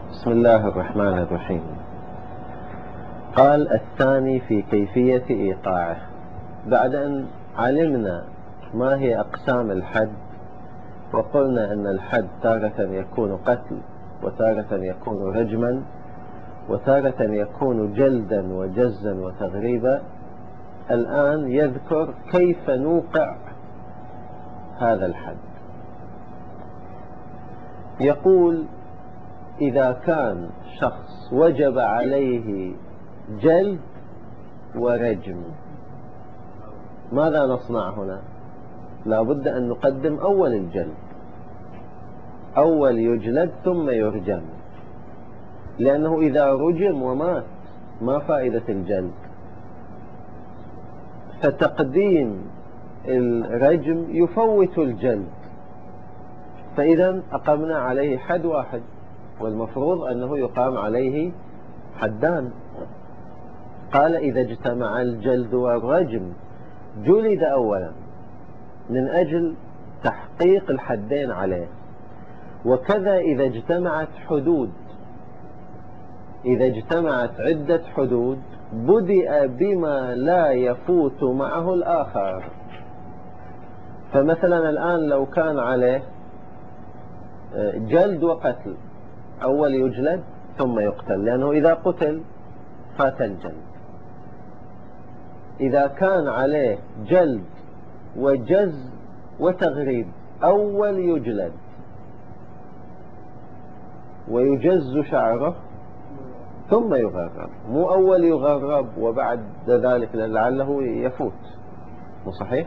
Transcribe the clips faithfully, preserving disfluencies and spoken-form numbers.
بسم الله الرحمن الرحيم. قال الثاني في كيفية إيقاعه. بعد أن علمنا ما هي أقسام الحد، وقلنا أن الحد تارة يكون قتل، وتارة يكون رجما، وتارة يكون جلدا وجزا وتغريبا، الآن يذكر كيف نوقع هذا الحد. يقول: إذا كان شخص وجب عليه جلد ورجم، ماذا نصنع هنا؟ لا بد أن نقدم أول الجلد، أول يجلد ثم يرجم، لأنه إذا رجم ومات ما فائدة الجلد، فتقديم الرجم يفوت الجلد، فإذا أقمنا عليه حد واحد، والمفروض أنه يقام عليه حدان. قال: إذا اجتمع الجلد والرجم جلد أولا من أجل تحقيق الحدين عليه، وكذا إذا اجتمعت حدود، إذا اجتمعت عدة حدود بدأ بما لا يفوت معه الآخر. فمثلا الآن لو كان عليه جلد وقتل، أول يجلد ثم يقتل، لأنه إذا قتل فات الجلد. إذا كان عليه جلد وجز وتغريب، أول يجلد ويجز شعره ثم يغرب، مو أول يغرب وبعد ذلك لعله يفوت، مو صحيح؟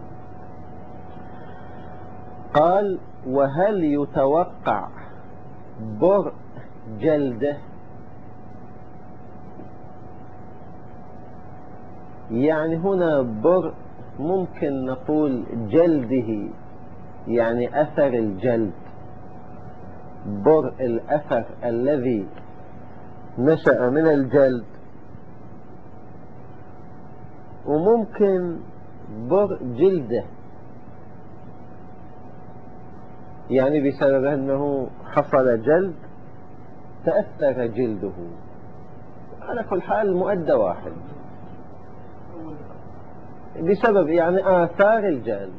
قال: وهل يتوقع برء جلده؟ يعني هنا برء ممكن نقول جلده، يعني أثر الجلد، برء الأثر الذي نشأ من الجلد، وممكن برء جلده، يعني بسبب أنه حصل جلد تأثر جلده. على كل حال المؤدى واحد، بسبب يعني آثار الجلد.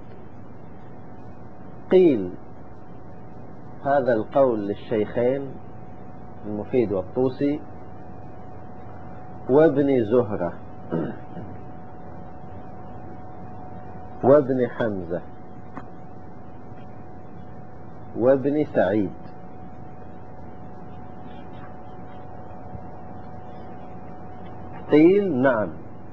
قيل هذا القول للشيخين المفيد والطوسي وابن زهرة وابن حمزة وابن سعيد. قيل نعم،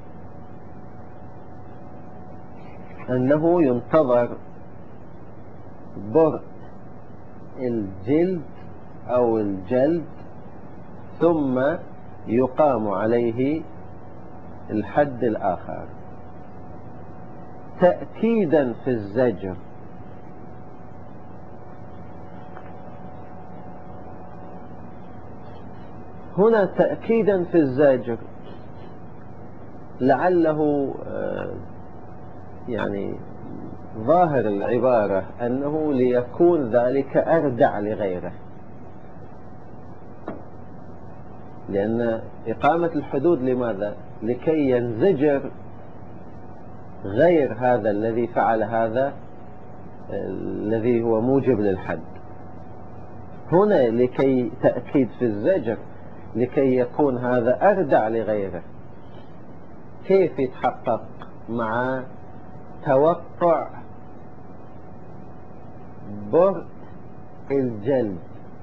أنه ينتظر برء الجلد أو الجلد ثم يقام عليه الحد الآخر، تأكيدا في الزجر. هنا تأكيدا في الزجر، لعله يعني ظاهر العبارة أنه ليكون ذلك أردع لغيره، لأن إقامة الحدود لماذا؟ لكي ينزجر غير هذا الذي فعل هذا الذي هو موجب للحد. هنا لكي تأكيد في الزجر، لكي يكون هذا أردع لغيره. كيف يتحقق مع توقع برء الجلد؟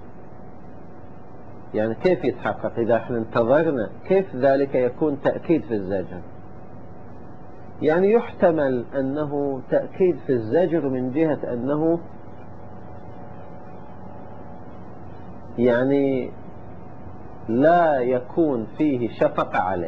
يعني كيف يتحقق إذا احنا انتظرنا؟ كيف ذلك يكون تأكيد في الزجر؟ يعني يحتمل أنه تأكيد في الزجر من جهة أنه يعني لا يكون فيه شفقة عليه،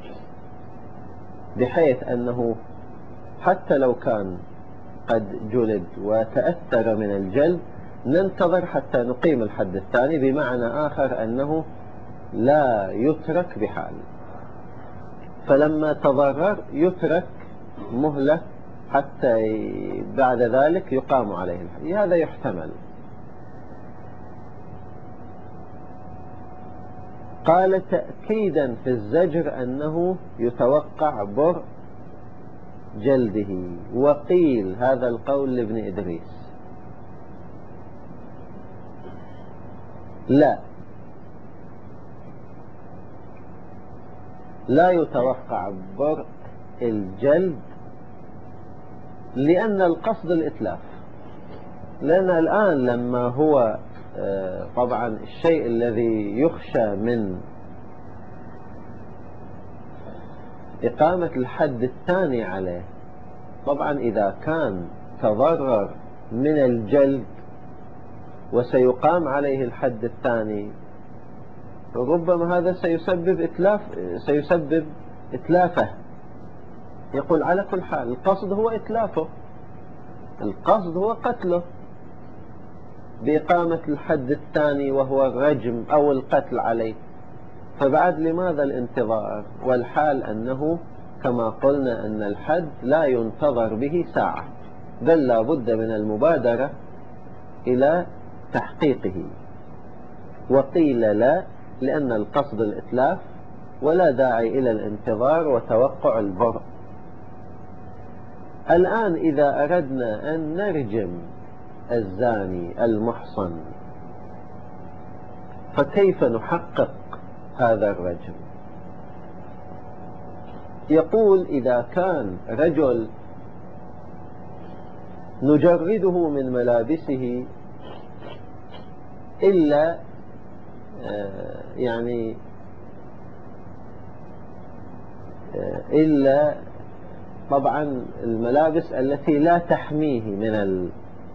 بحيث أنه حتى لو كان قد جلد وتأثر من الجلد ننتظر حتى نقيم الحد الثاني، بمعنى آخر أنه لا يترك بحال، فلما تضرر يترك مهلة حتى بعد ذلك يقام عليه الحد. هذا يحتمل. قال تأكيدا في الزجر أنه يتوقع برء جلده. وقيل هذا القول لابن إدريس لا لا يتوقع برء الجلد، لأن القصد الإتلاف. لأن الآن لما هو طبعا الشيء الذي يخشى من إقامة الحد الثاني عليه، طبعا إذا كان تضرر من الجلد وسيقام عليه الحد الثاني، ربما هذا سيسبب إتلاف سيسبب إتلافه. يقول على كل حال القصد هو إتلافه، القصد هو قتله بإقامة الحد الثاني وهو الرجم أو القتل عليه، فبعد لماذا الانتظار؟ والحال أنه كما قلنا أن الحد لا ينتظر به ساعة، بل لا بد من المبادرة إلى تحقيقه. وقيل لا، لأن القصد الإتلاف ولا داعي إلى الانتظار وتوقع البرء. الآن إذا أردنا أن نرجم الزاني المحصن، فكيف نحقق هذا الرجم؟ يقول إذا كان رجل نجرده من ملابسه إلا يعني إلا طبعا الملابس التي لا تحميه من ال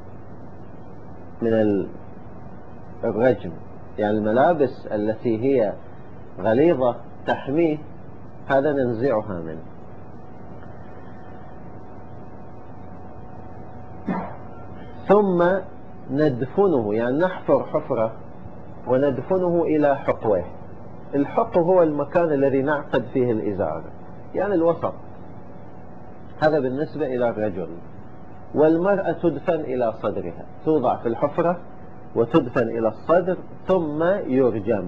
من الرجم، يعني الملابس التي هي غليظة تحميه هذا ننزعها منه. ثم ندفنه، يعني نحفر حفرة وندفنه إلى حقوه. الحقو هو المكان الذي نعقد فيه الإزار، يعني الوسط. هذا بالنسبة إلى الرجل. والمرأة تدفن إلى صدرها، توضع في الحفرة وتدفن إلى الصدر ثم يرجم.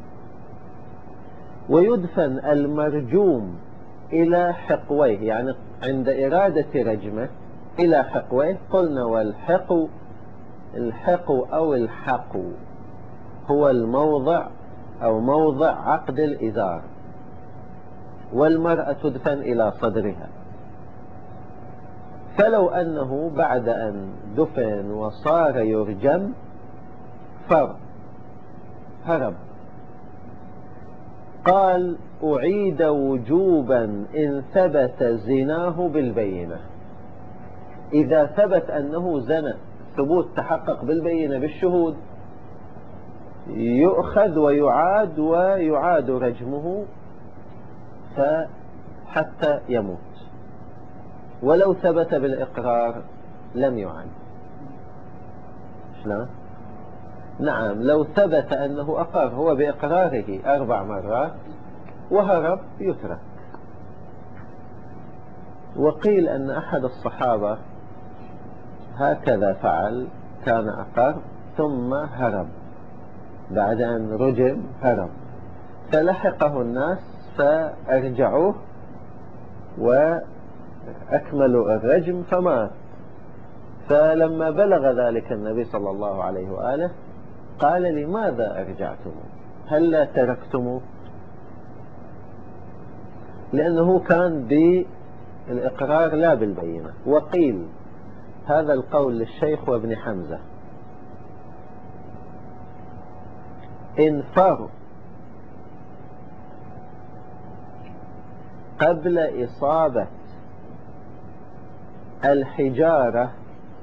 ويدفن المرجوم إلى حقويه، يعني عند إرادة رجمه إلى حقويه. قلنا والحقو، الحقو أو الحقو هو الموضع أو موضع عقد الإزار، والمرأة تدفن إلى صدرها. فلو أنه بعد أن دفن وصار يرجم فر هرب، قال أعيد وجوبا إن ثبت زناه بالبينة. إذا ثبت أنه زنى ثبوت تحقق بالبينة بالشهود، يؤخذ ويعاد ويعاد رجمه حتى يموت. ولو ثبت بالإقرار لم يعاد. شلون؟ نعم، لو ثبت أنه أقر هو بإقراره أربع مرات وهرب يترك. وقيل أن أحد الصحابة هكذا فعل، كان أقر ثم هرب، بعد أن رجم هرب، فلحقه الناس فأرجعوه وأكملوا الرجم فمات. فلما بلغ ذلك النبي صلى الله عليه وآله قال لماذا أرجعتموه؟ هل لا تركتموه؟ لأنه كان بالإقرار لا بالبينة. وقيل هذا القول للشيخ وابن حمزة، إن فر قبل إصابة الحجارة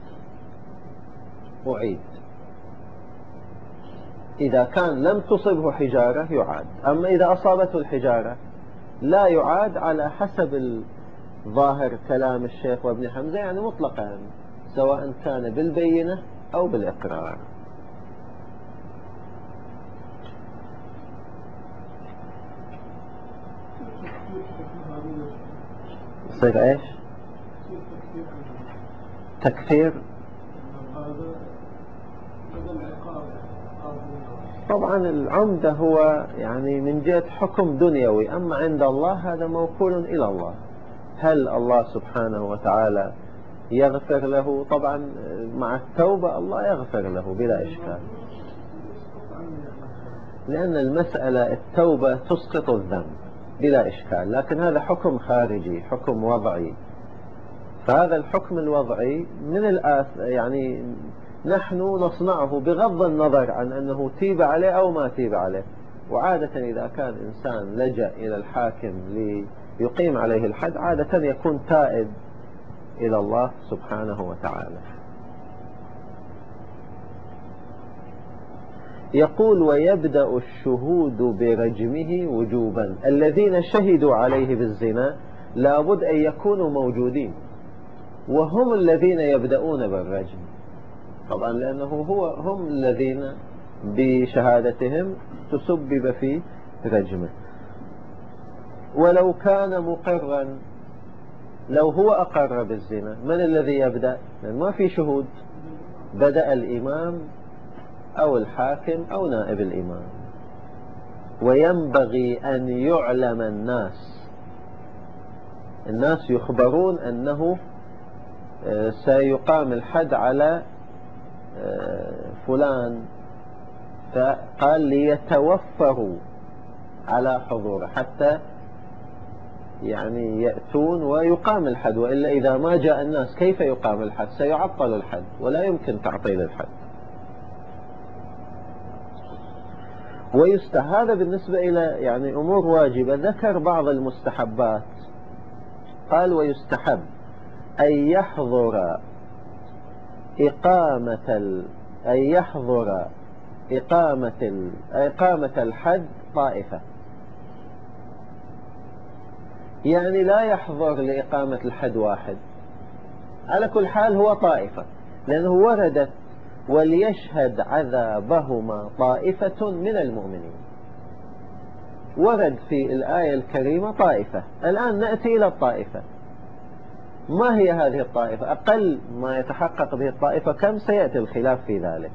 أعيد. إذا كان لم تصبه حجارة يعاد، أما إذا أصابته الحجارة لا يعاد، على حسب ظاهر كلام الشيخ وابن حمزة، يعني مطلقا سواء كان بالبينة أو بالإقرار. يصير ايش؟ تكفير. طبعا العمدة هو يعني من جهة حكم دنيوي، أما عند الله هذا موكول إلى الله. هل الله سبحانه وتعالى يغفر له؟ طبعا مع التوبة الله يغفر له بلا إشكال، لأن المسألة التوبة تسقط الذنب بلا إشكال، لكن هذا حكم خارجي، حكم وضعي. فهذا الحكم الوضعي من الآث يعني نحن نصنعه بغض النظر عن أنه تيب عليه أو ما تيب عليه. وعادة إذا كان إنسان لجأ إلى الحاكم ليقيم عليه الحد عادة يكون تائب إلى الله سبحانه وتعالى. يقول: ويبدأ الشهود برجمه وجوبا. الذين شهدوا عليه بالزنا لابد أن يكونوا موجودين، وهم الذين يبدأون بالرجم طبعا، لأنه هو هم الذين بشهادتهم تسبب في رجمه. ولو كان مقرا، لو هو أقر بالزنا من الذي يبدأ؟ لأن ما في شهود، بدأ الإمام أو الحاكم أو نائب الإمام. وينبغي أن يعلم الناس الناس يخبرون أنه سيقام الحد على فلان، فقال ليتوفروا على حضوره حتى يعني يأتون ويقام الحد، وإلا إذا ما جاء الناس كيف يقام الحد؟ سيعطل الحد ولا يمكن تعطيل الحد. ويستحب، هذا بالنسبة إلى يعني أمور واجبة. ذكر بعض المستحبات، قال: ويستحب أن يحضر إقامة ال... أن يحضر إقامة ال... إقامة الحد طائفة. يعني لا يحضر لإقامة الحد واحد، على كل حال هو طائفة، لأنه وردت: وليشهد عذابهما طائفة من المؤمنين. ورد في الآية الكريمة طائفة. الآن نأتي إلى الطائفة. ما هي هذه الطائفة؟ أقل ما يتحقق به الطائفة كم؟ سيأتي الخلاف في ذلك.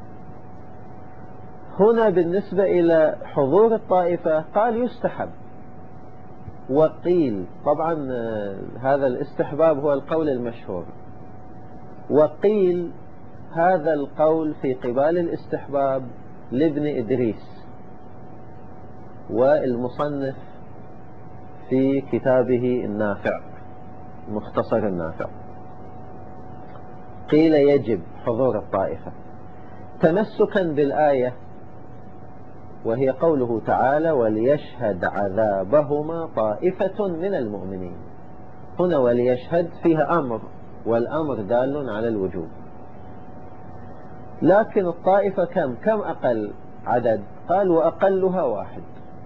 هنا بالنسبة إلى حضور الطائفة قال يستحب. وقيل، طبعا هذا الاستحباب هو القول المشهور، وقيل هذا القول في قبال الاستحباب لابن إدريس والمصنف في كتابه النافع، مختصر النافع. قيل يجب حضور الطائفة تمسكا بالآية، وهي قوله تعالى: وليشهد عذابهما طائفة من المؤمنين. هنا وليشهد فيها أمر، والأمر دال على الوجوب. لكن الطائفة كم؟ كم أقل عدد؟ قال: وأقلها واحد.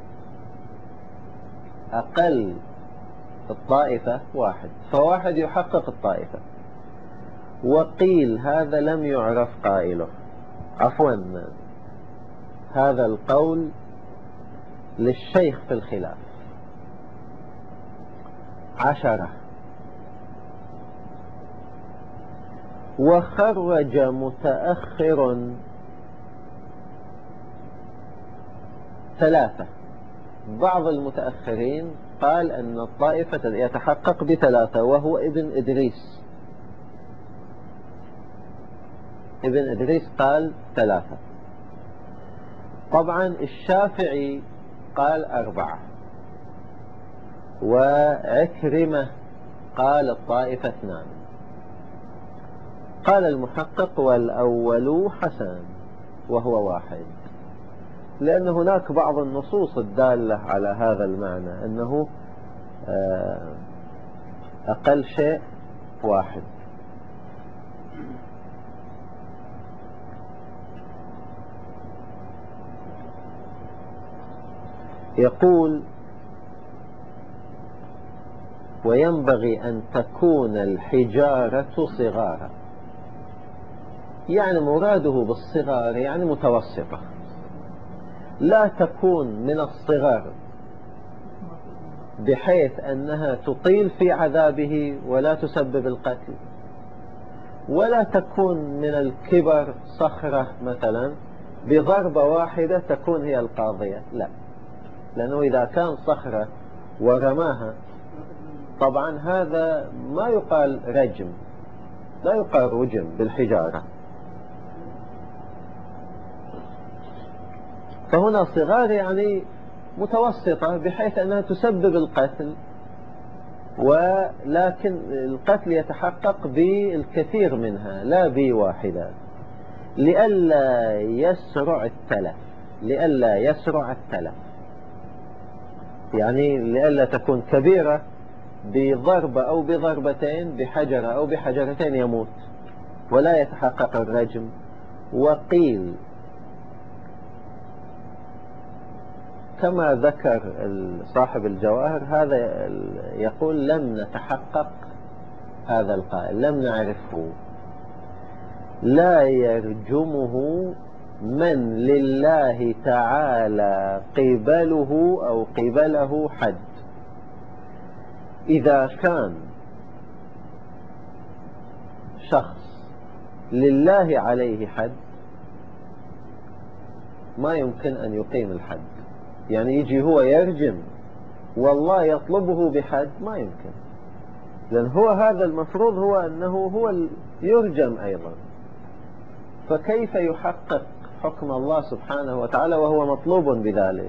أقل الطائفة واحد، فواحد يحقق الطائفة. وقيل هذا لم يعرف قائله، عفوا هذا القول للشيخ في الخلاف. عشرة. وخرج متأخر ثلاثة. بعض المتأخرين قال أن الطائفة يتحقق بثلاثة، وهو ابن إدريس. ابن إدريس قال ثلاثة. طبعا الشافعي قال أربعة، وعكرمة قال الطائفة اثنان. قال المحقق: والأول حسن، وهو واحد، لأن هناك بعض النصوص الدالة على هذا المعنى، أنه أقل شيء واحد. يقول: وينبغي أن تكون الحجارة صغارا. يعني مراده بالصغار يعني متوسطة، لا تكون من الصغر بحيث أنها تطيل في عذابه ولا تسبب القتل، ولا تكون من الكبر صخرة مثلا بضربة واحدة تكون هي القاضية، لا، لأنه إذا كان صخرة ورماها طبعا هذا ما يقال رجم، لا يقال رجم بالحجارة. فهنا صغار يعني متوسطة بحيث أنها تسبب القتل، ولكن القتل يتحقق بالكثير منها لا بواحدة، لئلا يسرع التلف، لئلا يسرع التلف، يعني لئلا تكون كبيرة بضربة أو بضربتين، بحجرة أو بحجرتين يموت ولا يتحقق الرجم. وقيل كما ذكر صاحب الجواهر هذا يقول لم نتحقق هذا القائل، لم نعرفه، لا يرجمه من لله تعالى قبله أو قبله حد. إذا كان شخص لله عليه حد ما يمكن أن يقيم الحد، يعني يجي هو يرجم والله يطلبه بحد، ما يمكن، لأن هو هذا المفروض هو أنه هو يرجم أيضا، فكيف يحقق حكم الله سبحانه وتعالى وهو مطلوب بذلك؟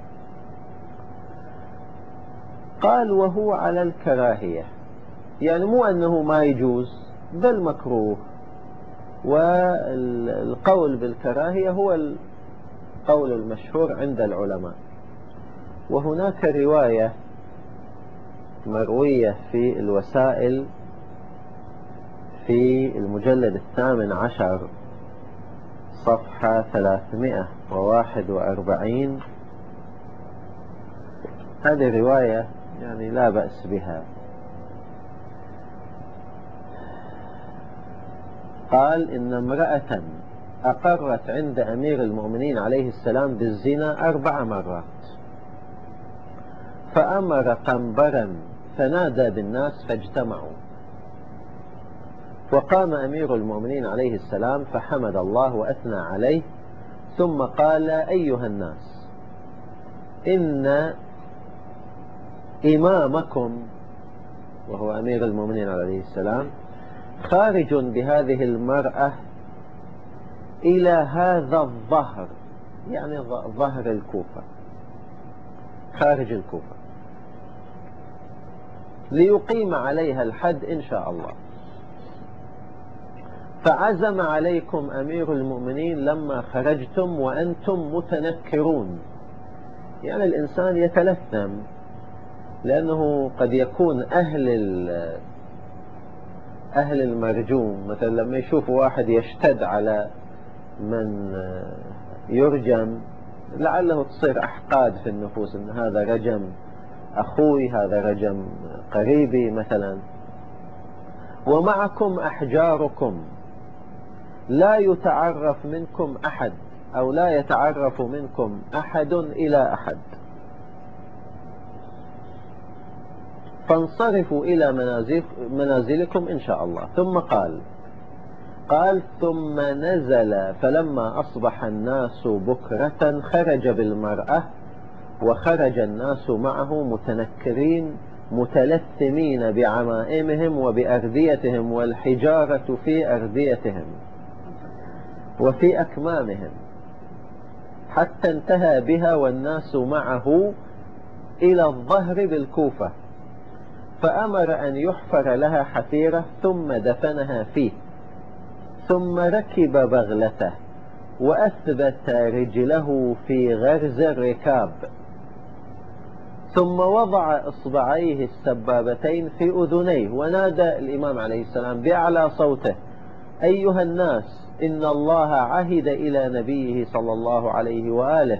قال وهو على الكراهية، يعني مو أنه ما يجوز بل مكروه، والقول بالكراهية هو القول المشهور عند العلماء. وهناك رواية مروية في الوسائل في المجلد الثامن عشر صفحة ثلاثمائة وواحد وأربعين، هذه رواية يعني لا بأس بها. قال إن امرأة أقرت عند أمير المؤمنين عليه السلام بالزنا أربع مرات، فأمر قنبرا فنادى بالناس فاجتمعوا، وقام أمير المؤمنين عليه السلام فحمد الله وأثنى عليه، ثم قال أيها الناس إن إمامكم وهو أمير المؤمنين عليه السلام خارج بهذه المرأة إلى هذا الظهر، يعني ظهر الكوفة، خارج الكوفة، ليقيم عليها الحد إن شاء الله. فعزم عليكم أمير المؤمنين لما خرجتم وأنتم متنكرون، يعني الإنسان يتلثم، لأنه قد يكون أهل أهل المرجوم مثلا لما يشوف واحد يشتد على من يرجم لعله تصير أحقاد في النفوس، إن هذا رجم أخوي، هذا رجم قريبي مثلا. ومعكم أحجاركم لا يتعرف منكم أحد أو لا يتعرف منكم أحد إلى أحد، فانصرفوا إلى منازل منازلكم إن شاء الله. ثم قال قال ثم نزل فلما أصبح الناس بكرة خرج بالمرأة، وخرج الناس معه متنكرين متلثمين بعمائمهم وبأرديتهم والحجارة في أرديتهم وفي أكمامهم، حتى انتهى بها والناس معه إلى الظهر بالكوفة، فأمر أن يحفر لها حفيرة ثم دفنها فيه، ثم ركب بغلته وأثبت رجله في غرز الركاب، ثم وضع إصبعيه السبابتين في أذنيه ونادى الإمام عليه السلام بأعلى صوته أيها الناس إن الله عهد إلى نبيه صلى الله عليه وآله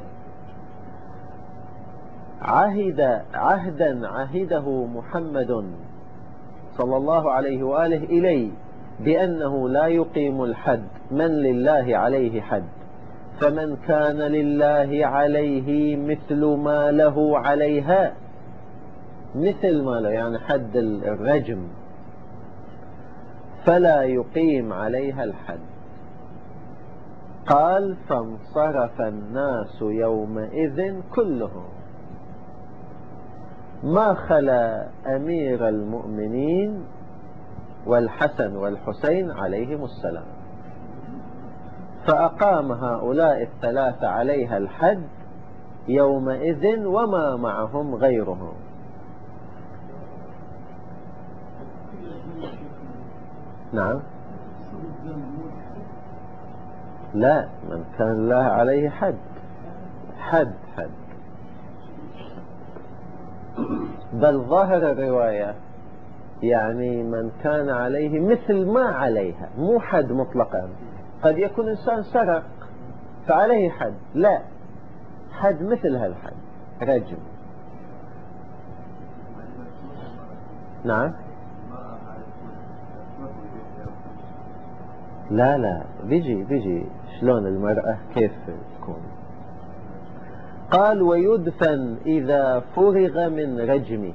عهد عهدا عهده محمد صلى الله عليه وآله إلي بأنه لا يقيم الحد من لله عليه حد، فمن كان لله عليه مثل ما له عليها، مثل ما له يعني حد الرجم، فلا يقيم عليها الحد. قال فانصرف الناس يومئذ كلهم ما خلا أمير المؤمنين والحسن والحسين عليهم السلام، فأقام هؤلاء الثلاثة عليها الحد يومئذ وما معهم غيرهم. نعم، لا، من كان الله عليه حد حد حد بل ظاهر الرواية يعني من كان عليه مثل ما عليها، مو حد مطلقا. قد يكون إنسان سرق فعليه حد، لا، حد مثل هالحد، رجم. نعم، لا لا، بيجي بيجي شلون المرأة كيف تكون. قال ويدفن إذا فرغ من رجمه.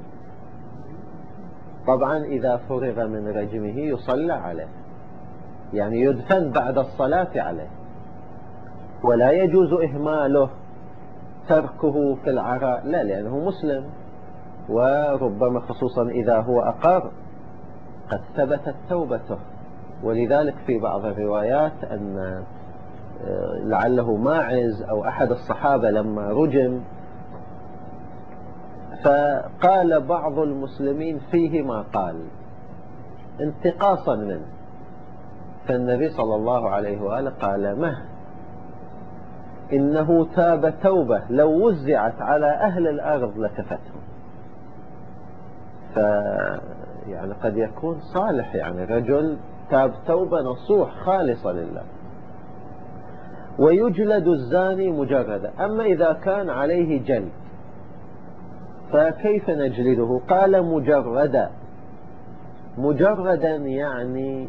طبعا إذا فرغ من رجمه يصلى عليه، يعني يدفن بعد الصلاة عليه، ولا يجوز إهماله تركه في العراء، لا، لأنه مسلم، وربما خصوصا إذا هو أقر قد ثبتت توبته. ولذلك في بعض الروايات أن لعله ماعز أو أحد الصحابة لما رجم فقال بعض المسلمين فيه ما قال انتقاصا منه، فالنبي صلى الله عليه وآله قال مه إنه تاب توبة لو وزعت على أهل الأرض لكفتهم. ف يعني قد يكون صالح، يعني رجل تاب توبة نصوح خالصة لله. ويجلد الزاني مجردا. أما إذا كان عليه جلد فكيف نجلده؟ قال مجردا. مجردا يعني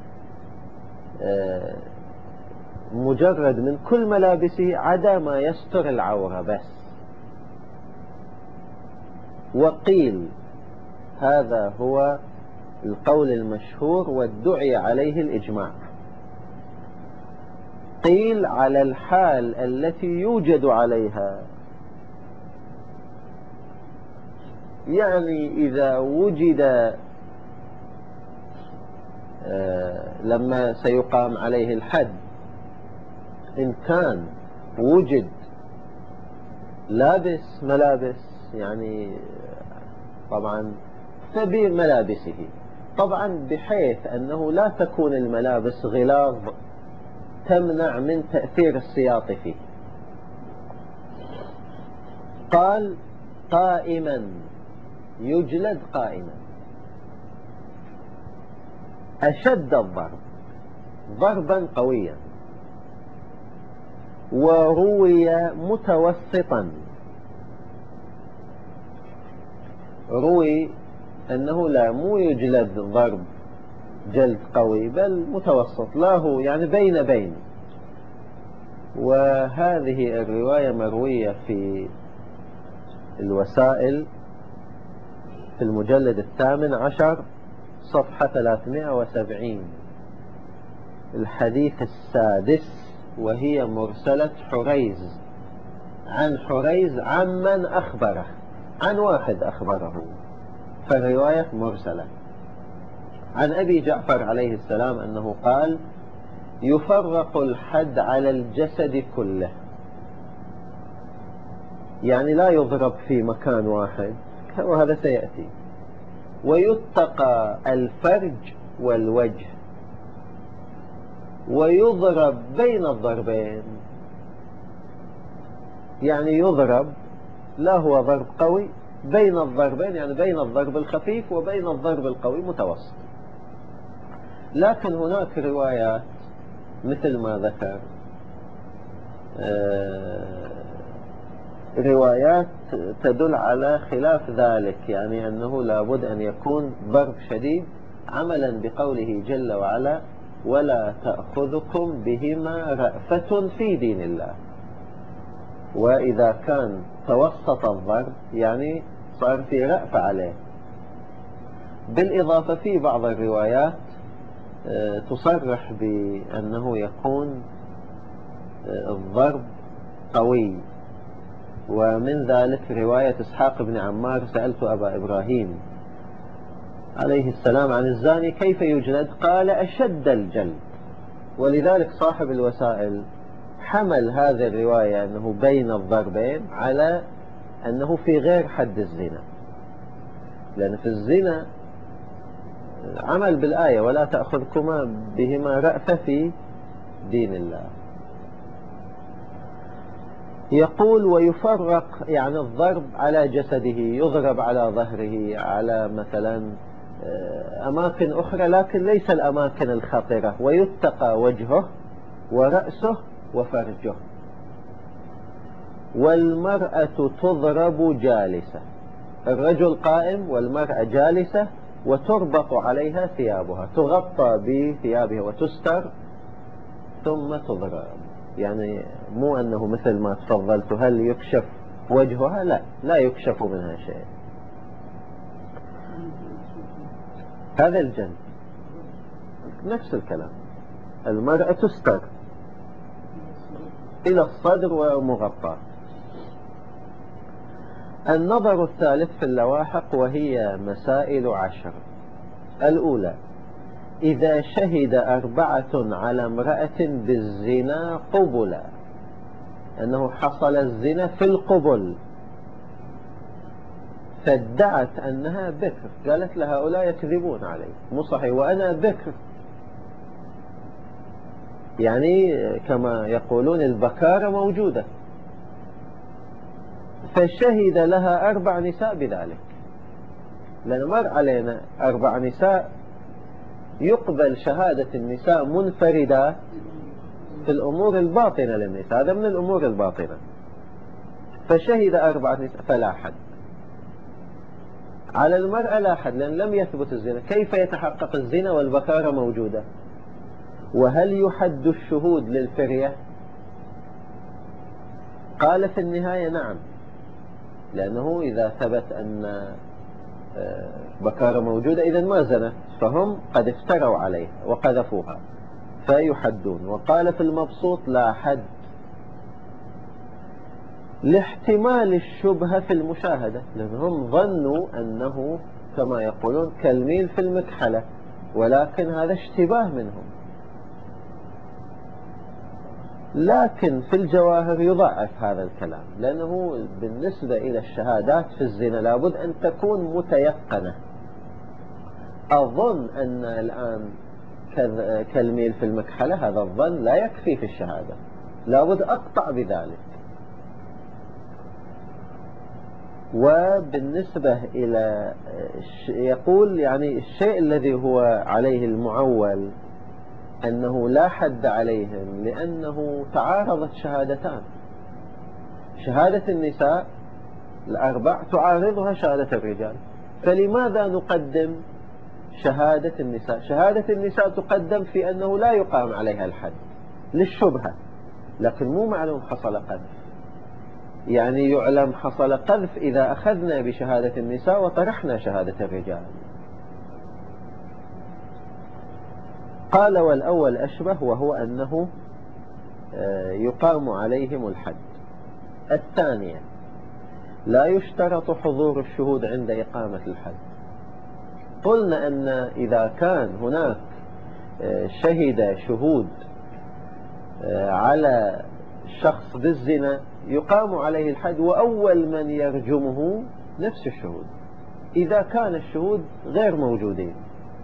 مجرد من كل ملابسه عدا ما يستر العورة بس. وقيل هذا هو القول المشهور والدعي عليه الإجماع، قيل على الحال التي يوجد عليها، يعني إذا وجد لما سيقام عليه الحد إن كان وجد لابس ملابس، يعني طبعا تبي ملابسه، طبعا بحيث أنه لا تكون الملابس غلاظ تمنع من تأثير السياط فيه. قال قائما، يجلد قائما، أشد الضرب ضربا قويا. وروي متوسطا، روي أنه لا مو يجلد ضرب جلد قوي بل متوسط له، يعني بين بين. وهذه الرواية مروية في الوسائل في المجلد الثامن عشر صفحة ثلاثمائة وسبعين، الحديث السادس، وهي مرسلة حريز عن حريز عمن أخبره، عن واحد أخبره، فالرواية مرسلة. عن أبي جعفر عليه السلام أنه قال يفرق الحد على الجسد كله، يعني لا يضرب في مكان واحد وهذا سيأتي. ويتقى الفرج والوجه، ويضرب بين الضربين، يعني يضرب لا هو ضرب قوي، بين الضربين، يعني بين الضرب الخفيف وبين الضرب القوي متوسط. لكن هناك روايات مثل ما ذكر روايات تدل على خلاف ذلك، يعني أنه لابد أن يكون ضرب شديد، عملا بقوله جل وعلا ولا تأخذكم بهما رأفة في دين الله. وإذا كان توسط الضرب يعني صار في رأفة عليه. بالإضافة في بعض الروايات تصرح بأنه يكون الضرب قوي. ومن ذلك رواية إسحاق بن عمار: سألت أبا إبراهيم عليه السلام عن الزاني كيف يجلد؟ قال: أشد الجلد. ولذلك صاحب الوسائل حمل هذه الرواية أنه بين الضربين على أنه في غير حد الزنا، لأن في الزنا عمل بالآية: ولا تأخذكما بهما رأفة في دين الله. يقول: ويفرق يعني الضرب على جسده، يضرب على ظهره، على مثلا أماكن أخرى لكن ليس الأماكن الخطرة، ويتقى وجهه ورأسه وفرجه. والمرأة تضرب جالسة، الرجل قائم والمرأة جالسة، وتربط عليها ثيابها، تغطى بثيابها وتستر ثم تضرب. يعني مو أنه مثل ما تفضلت هل يكشف وجهها، لا لا يكشف منها شيء. هذا الجلد نفس الكلام، المرأة تستر إلى الصدر ومغطى. النظر الثالث في اللواحق، وهي مسائل عشر. الأولى: إذا شهد أربعة على امرأة بالزنا قبلا، أنه حصل الزنا في القبل، فادعت أنها بكر، قالت لهؤلاء يكذبون علي، مو صحيح وأنا بكر، يعني كما يقولون البكارة موجودة، فشهد لها أربع نساء بذلك، لأن مر علينا أربع نساء يقبل شهادة النساء منفردات في الأمور الباطنة للنساء، هذا من الأمور الباطنة. فشهد أربع نساء فلا حد على المرأة، لا حد، لأن لم يثبت الزنا. كيف يتحقق الزنا والبكارة موجودة؟ وهل يحد الشهود للفرية؟ قال في النهاية نعم، لأنه إذا ثبت أن بكارة موجودة إذن ما زنت، فهم قد افتروا عليها وقذفوها فيحدون. وقال في المبسوط لا حد لاحتمال الشبهة في المشاهدة، لأنهم ظنوا أنه كما يقولون كالميل في المكحلة، ولكن هذا اشتباه منهم. لكن في الجواهر يضعف هذا الكلام، لأنه بالنسبة إلى الشهادات في الزنا لابد أن تكون متيقنة. أظن أن الآن كالميل في المكحلة هذا الظن لا يكفي في الشهادة، لابد أقطع بذلك. وبالنسبة إلى يقول يعني الشيء الذي هو عليه المعول أنه لا حد عليهم، لأنه تعارضت شهادتان، شهادة النساء الأربع تعارضها شهادة الرجال، فلماذا نقدم شهادة النساء؟ شهادة النساء تقدم في أنه لا يقام عليها الحد للشبهة، لكن مو معلوم حصل قذف. يعني يعلم حصل قذف إذا أخذنا بشهادة النساء وطرحنا شهادة الرجال. قال: والأول أشبه، وهو أنه يقام عليهم الحد. الثانية: لا يشترط حضور الشهود عند إقامة الحد. قلنا أن إذا كان هناك شهد شهود على شخص بالزنا يقام عليه الحد، وأول من يرجمه نفس الشهود. إذا كان الشهود غير موجودين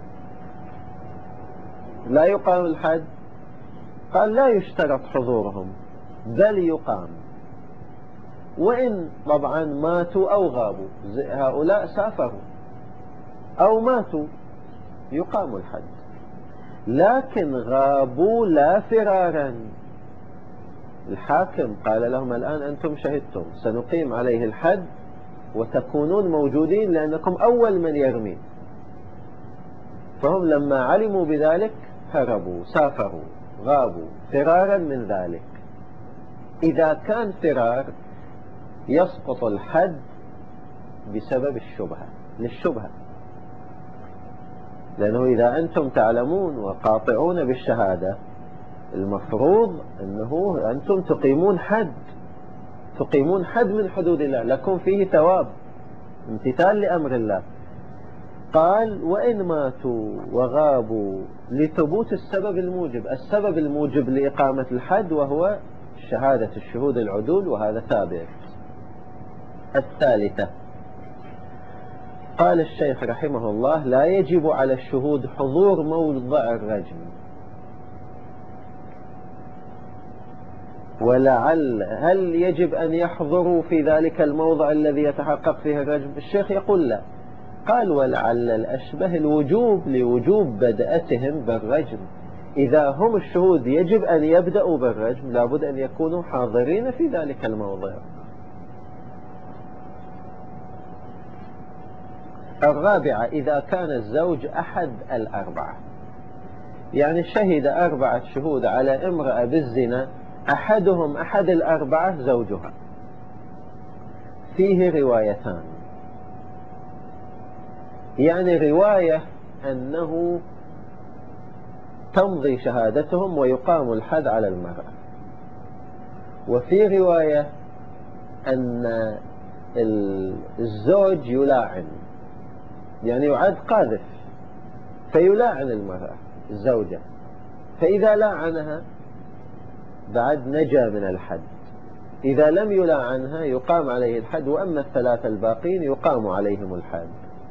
لا يقام الحد. قال: لا يشترط حضورهم بل يقام، وإن طبعا ماتوا أو غابوا، هؤلاء سافروا أو ماتوا يقام الحد، لكن غابوا لا فرارا. الحاكم قال لهم: الآن أنتم شهدتم، سنقيم عليه الحد وتكونون موجودين لأنكم أول من يرمي. فهم لما علموا بذلك هربوا، سافروا، غابوا فرارا من ذلك. إذا كان فرار يسقط الحد بسبب الشبهة، للشبهة، لأنه إذا أنتم تعلمون وقاطعون بالشهادة المفروض أنه أنتم تقيمون حد تقيمون حد من حدود الله لكم فيه ثواب امتثال لأمر الله. قال وإن ماتوا وغابوا لثبوت السبب الموجب، السبب الموجب لإقامة الحد وهو شهادة الشهود العدول، وهذا ثابت. الثالثة قال الشيخ رحمه الله لا يجب على الشهود حضور موضع الرجم، ولعل هل يجب أن يحضروا في ذلك الموضع الذي يتحقق فيه الرجم؟ الشيخ يقول لا، قال ولعل الأشبه الوجوب لوجوب بدأتهم بالرجم، إذا هم الشهود يجب أن يبدأوا بالرجم لابد أن يكونوا حاضرين في ذلك الموضع. الرابعة إذا كان الزوج أحد الأربعة، يعني شهد أربعة شهود على امرأة بالزنا، أحدهم أحد الأربعة زوجها. فيه روايتان، يعني رواية أنه تمضي شهادتهم ويقام الحد على المرأة، وفي رواية أن الزوج يلاعن، يعني يعد قاذف فيلاعن المرأة الزوجة، فإذا لاعنها بعد نجا من الحد، إذا لم يلاعنها يقام عليه الحد، وأما الثلاثة الباقين يقام عليهم الحد.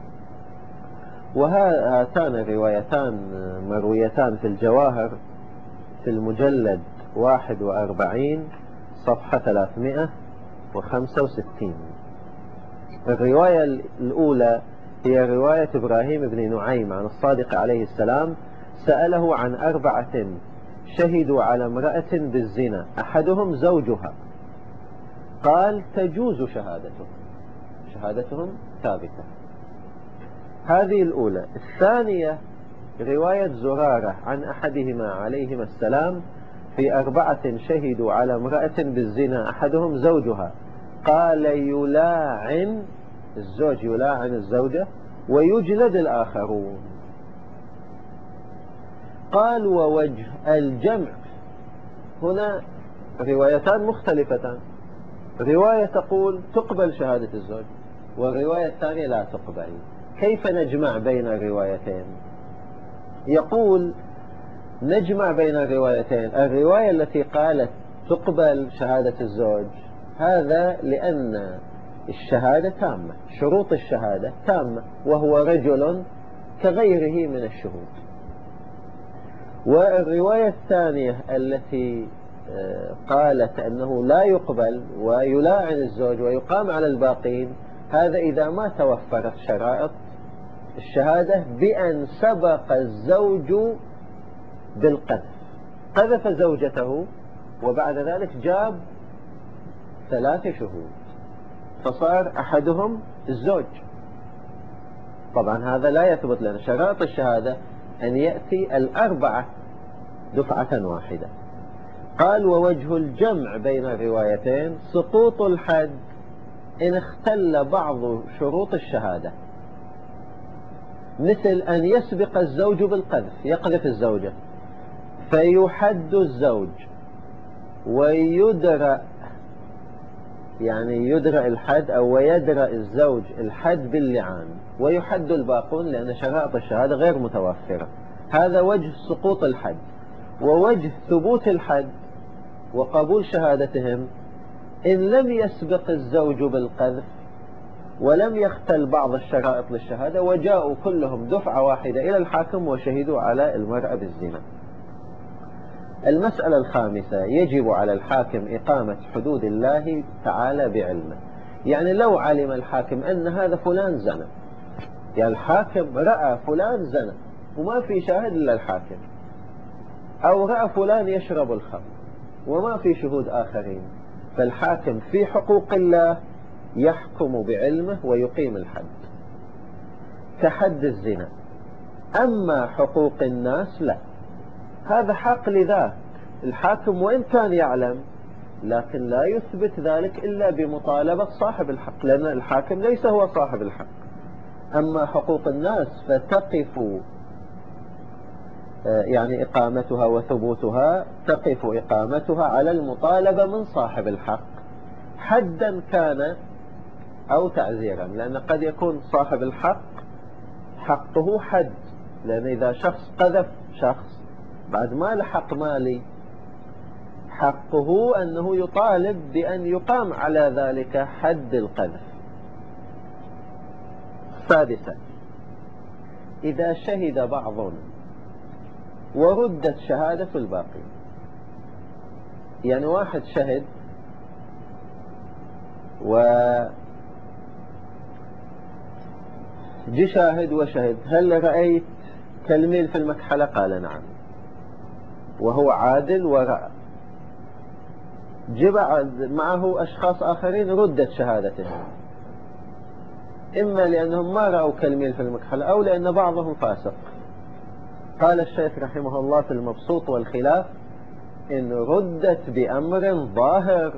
وهاتان الروايتان مرويتان في الجواهر في المجلد واحد وأربعين صفحة ثلاثمائة وخمسة وستين. الرواية الأولى هي رواية إبراهيم بن نعيم عن الصادق عليه السلام، سأله عن أربعة شهدوا على امرأة بالزنا أحدهم زوجها، قال تجوز شهادتهم، شهادتهم ثابتة. هذه الأولى. الثانية رواية زرارة عن أحدهما عليهما السلام في أربعة شهدوا على امرأة بالزنا أحدهم زوجها، قال يلاعن الزوج يلاعن الزوجة ويجلد الآخرون. قال ووجه الجمع، هنا روايتان مختلفتان، رواية تقول تقبل شهادة الزوج والرواية الثانية لا تقبل. كيف نجمع بين الروايتين؟ يقول نجمع بين الروايتين، الرواية التي قالت تقبل شهادة الزوج هذا لأن الشهادة تامة، شروط الشهادة تامة، وهو رجل كغيره من الشهود. والرواية الثانية التي قالت أنه لا يقبل ويلاعن الزوج ويقام على الباقين، هذا إذا ما توفرت شرائط الشهادة بأن سبق الزوج بالقذف، قذف زوجته وبعد ذلك جاب ثلاثة شهود فصار أحدهم الزوج. طبعا هذا لا يثبت لنا، شرائط الشهادة أن يأتي الأربعة دفعة واحدة. قال ووجه الجمع بين الروايتين سقوط الحد إن اختل بعض شروط الشهادة، مثل أن يسبق الزوج بالقذف، يقذف الزوجة فيحد الزوج ويدرأ، يعني يدرأ الحد أو ويدرأ الزوج الحد باللعان، ويحد الباقون لأن شرائط الشهادة غير متوفرة. هذا وجه سقوط الحد. ووجه ثبوت الحد وقبول شهادتهم إن لم يسبق الزوج بالقذف ولم يختل بعض الشرائط للشهادة وجاءوا كلهم دفعة واحدة إلى الحاكم وشهدوا على المرأة بالزنا. المسألة الخامسة يجب على الحاكم إقامة حدود الله تعالى بعلمه، يعني لو علم الحاكم أن هذا فلان زنى، يعني الحاكم رأى فلان زنى وما في شاهد إلا الحاكم، أو رأى فلان يشرب الخمر وما في شهود آخرين، فالحاكم في حقوق الله يحكم بعلمه ويقيم الحد كحد الزنا. أما حقوق الناس لا، هذا حق لذاك الحاكم وإن كان يعلم، لكن لا يثبت ذلك إلا بمطالبة صاحب الحق، لأن الحاكم ليس هو صاحب الحق. أما حقوق الناس فتقف يعني إقامتها وثبوتها تقف إقامتها على المطالبة من صاحب الحق، حدا كان أو تعزيرا، لأن قد يكون صاحب الحق حقه حد، لأن إذا شخص قذف شخص بعد ما لحق مالي حقه أنه يطالب بأن يقام على ذلك حد القذف. سادسا، إذا شهد بعض وردت شهادة الباقي، يعني واحد شهد و جي شاهد وشهد، هل رأيت كالميل في المكحلة؟ قال نعم، وهو عادل ورأى. جي بعد معه أشخاص آخرين ردت شهادتهم، إما لأنهم ما رأوا كالميل في المكحلة أو لأن بعضهم فاسق. قال الشيخ رحمه الله في المبسوط والخلاف إن ردت بأمر ظاهر.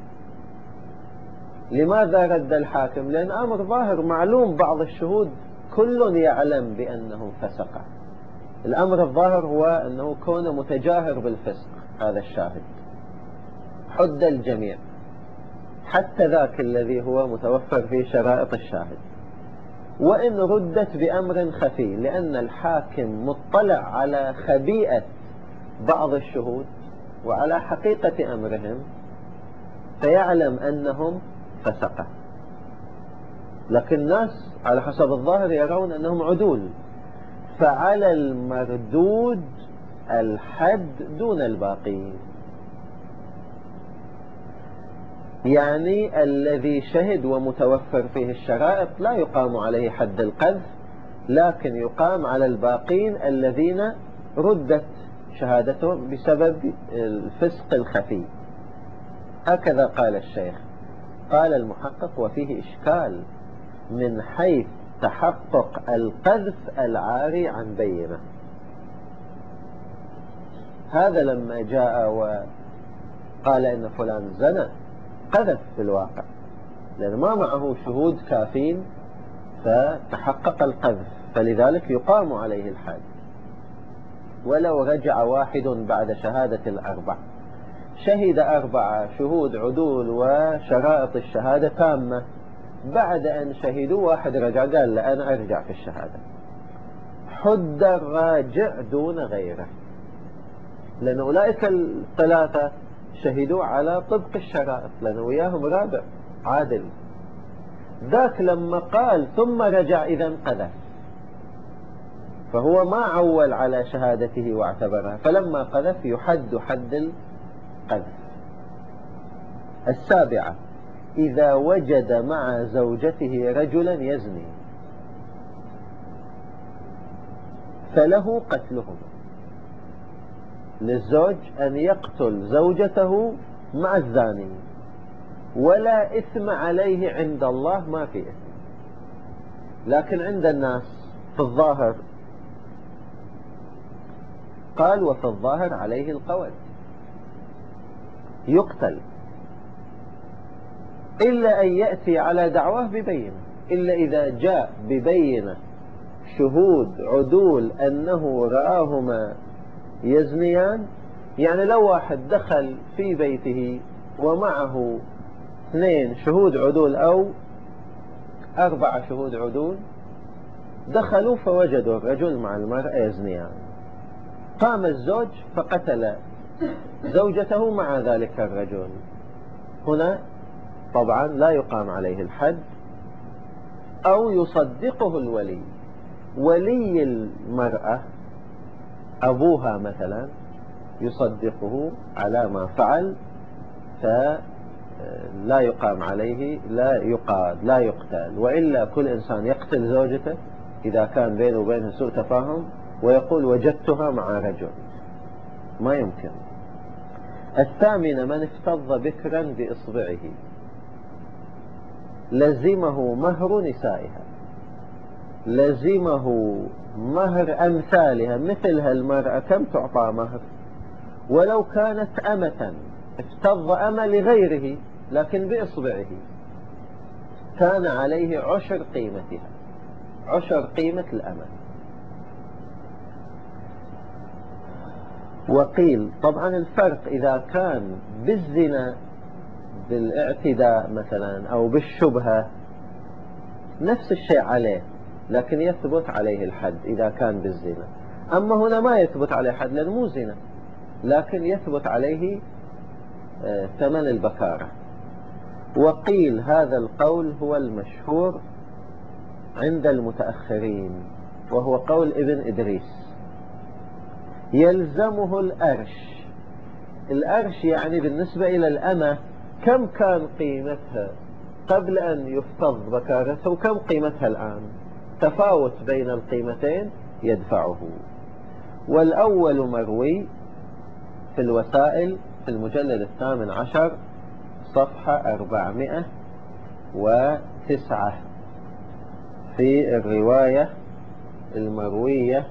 لماذا رد الحاكم؟ لأن أمر ظاهر معلوم، بعض الشهود كل يعلم بأنهم فسقة. الأمر الظاهر هو أنه كون متجاهر بالفسق هذا الشاهد، حد الجميع حتى ذاك الذي هو متوفر في شرائط الشاهد. وإن ردت بأمر خفي، لأن الحاكم مطلع على خبيئة بعض الشهود وعلى حقيقة أمرهم، فيعلم أنهم فسقة، لكن الناس على حسب الظاهر يرون أنهم عدول، فعلى المردود الحد دون الباقين. يعني الذي شهد ومتوفر فيه الشرائط لا يقام عليه حد القذف، لكن يقام على الباقين الذين ردت شهادتهم بسبب الفسق الخفي. هكذا قال الشيخ. قال المحقق: وفيه إشكال من حيث تحقق القذف العاري عن بينة. هذا لما جاء وقال إن فلان زنى قذف في الواقع، لأن ما معه شهود كافين فتحقق القذف، فلذلك يقام عليه الحد. ولو رجع واحد بعد شهادة الأربع، شهد أربعة شهود عدول وشرائط الشهادة تامة، بعد أن شهدوا واحد رجع قال لا أنا أرجع في الشهادة، حد الراجع دون غيره، لأن أولئك الثلاثة شهدوا على طبق الشرائط، لأن وياهم رابع عادل. ذاك لما قال ثم رجع إذن قذف، فهو ما عول على شهادته واعتبرها، فلما قذف يحد حد القذف. السابعة: إذا وجد مع زوجته رجلا يزني فله قتلهما. للزوج أن يقتل زوجته مع الزاني، ولا إثم عليه عند الله، ما في إثم. لكن عند الناس في الظاهر قال: وفي الظاهر عليه القول، يقتل إلا أن يأتي على دعواه ببينة، إلا إذا جاء ببينة شهود عدول أنه رآهما يزنيان. يعني لو واحد دخل في بيته ومعه اثنين شهود عدول أو أربعة شهود عدول، دخلوا فوجدوا الرجل مع المرأة يزنيان، قام الزوج فقتل زوجته مع ذلك الرجل، هنا طبعا لا يقام عليه الحد. أو يصدقه الولي، ولي المرأة أبوها مثلا يصدقه على ما فعل، فلا يقام عليه، لا يقاد، لا يقتل. وإلا كل إنسان يقتل زوجته إذا كان بينه وبينها سوء تفاهم ويقول وجدتها مع رجل، ما يمكن. الثامنة: من افتض بكرا بإصبعه لزمه مهر نسائها، لزمه مهر أمثالها، مثلها المرأة كم تعطى مهر، ولو كانت أمة، افتض أمة لغيره لكن بإصبعه، كان عليه عشر قيمتها، عشر قيمة الأمة. وقيل طبعا الفرق إذا كان بالزنا بالاعتداء مثلا أو بالشبهة نفس الشيء عليه، لكن يثبت عليه الحد إذا كان بالزنا. أما هنا ما يثبت عليه حد لأنه مو زنا، لكن يثبت عليه ثمن البكارة. وقيل هذا القول هو المشهور عند المتأخرين، وهو قول ابن إدريس، يلزمه الأرش. الأرش يعني بالنسبة إلى الأمة كم كان قيمتها قبل أن يفتض بكارتها وكم قيمتها الآن، تفاوت بين القيمتين يدفعه. والأول مروي في الوسائل في المجلد الثامن عشر صفحة أربعمائة وتسعة في الرواية المروية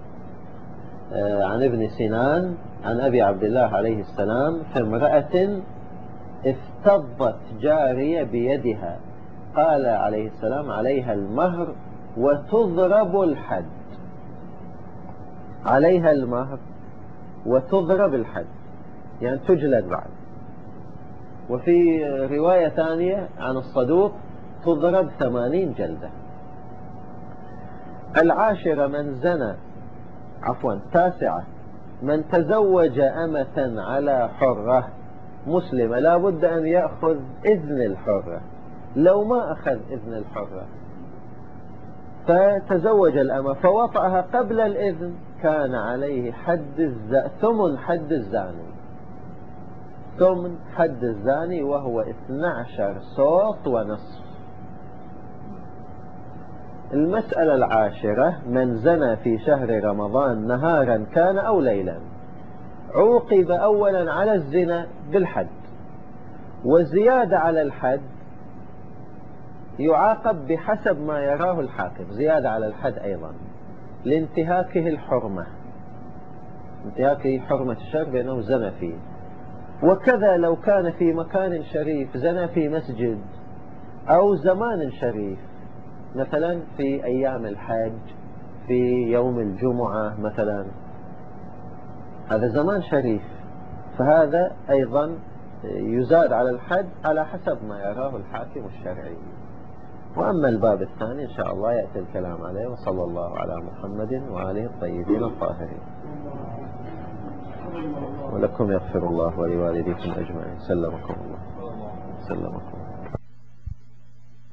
عن ابن سنان عن أبي عبد الله عليه السلام في امرأة افتضت جارية بيدها، قال عليه السلام عليها المهر وتضرب الحد، عليها المهر وتضرب الحد يعني تجلد بعد. وفي رواية ثانية عن الصدوق تضرب ثمانين جلدة. العاشرة من زنى عفوا تاسعة من تزوج أمة على حرة مسلمة، لا بد أن يأخذ إذن الحرة، لو ما أخذ إذن الحرة فتزوج الأمة فوطأها قبل الإذن كان عليه حد الز... ثمن حد الزاني، ثمن حد الزاني وهو اثني عشر صوت ونصف. المسألة العاشرة من زنى في شهر رمضان نهارا كان أو ليلا عوقب أولا على الزنا بالحد، وزيادة على الحد يعاقب بحسب ما يراه الحاكم، زيادة على الحد أيضا لانتهاكه الحرمة، انتهاكه حرمة الشرع بأنه زنى فيه. وكذا لو كان في مكان شريف زنى في مسجد أو زمان شريف، مثلا في أيام الحج في يوم الجمعة مثلا، هذا زمان شريف، فهذا أيضا يزاد على الحد على حسب ما يراه الحاكم الشرعي. وأما الباب الثاني إن شاء الله يأتي الكلام عليه. وصلى الله على محمد وآله الطيبين الطاهرين. ولكم يغفر الله ولوالديكم أجمعين. سلمكم الله. سلمكم الله.